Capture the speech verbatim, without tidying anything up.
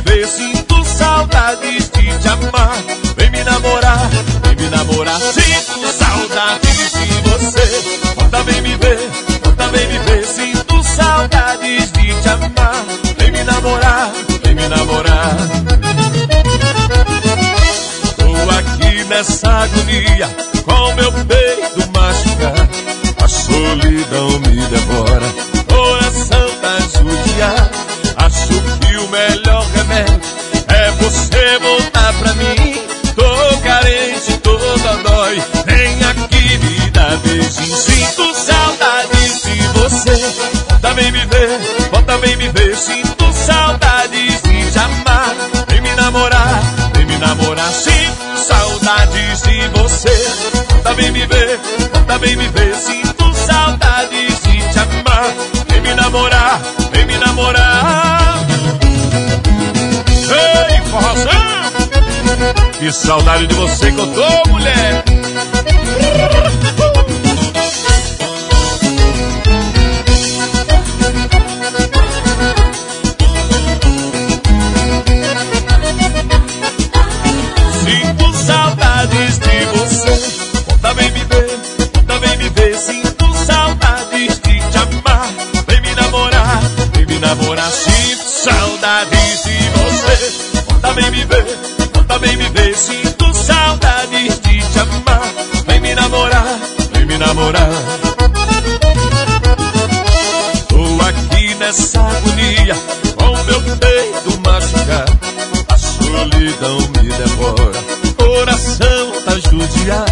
ver, sinto saudades de te amar. Vem me namorar, vem me namorar, sinto saudades de você. Volta, vem me ver, volta, vem me ver, sinto saudades de te amar. Vem me namorar, vem me namorar. Tô aqui nessa agonia, com meu peito machucado. A solidão me devora, coração tá judiado. Acho que o melhor remédio é você voltar pra mim. Tô carente, tô dodói, vem aqui me dar beijinho. Sinto saudades de você. Volta, vem me ver, volta, vem me ver, sinto saudades de te amar. Vem me namorar, vem me namorar, sinto saudades de você. Volta, vem me ver, volta, vem me ver, sinto saudades de te amar. Vem me namorar, vem me namorar. Ei, forrozão! Que saudade de você que eu tô, mulher! Sinto saudades de você. Volta, vem me ver, volta, vem me ver, sinto saudades de te amar. Vem me namorar, vem me namorar, sinto saudades de você. Volta, vem me ver, volta, vem me ver, sinto saudades de te amar. Vem me namorar, vem me namorar. Tô aqui nessa agonia, com meu peito machucado. A solidão me devora, coração tá judiado.